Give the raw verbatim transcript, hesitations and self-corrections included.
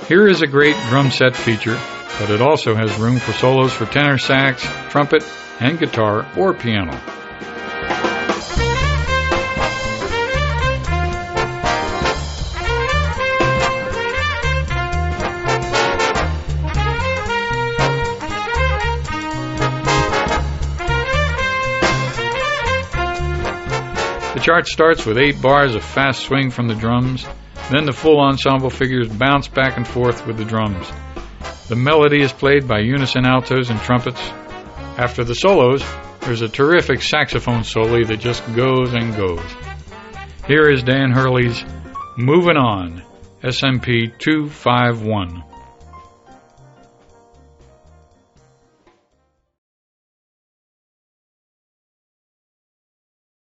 Here is a great drum set feature, but it also has room for solos for tenor sax, trumpet, and guitar or piano. The chart starts with eight bars of fast swing from the drums. Then the full ensemble figures bounce back and forth with the drums. The melody is played by unison altos and trumpets. After the solos, there's a terrific saxophone solo that just goes and goes. Here is Dan Hurley's Moving On, S M P two five one.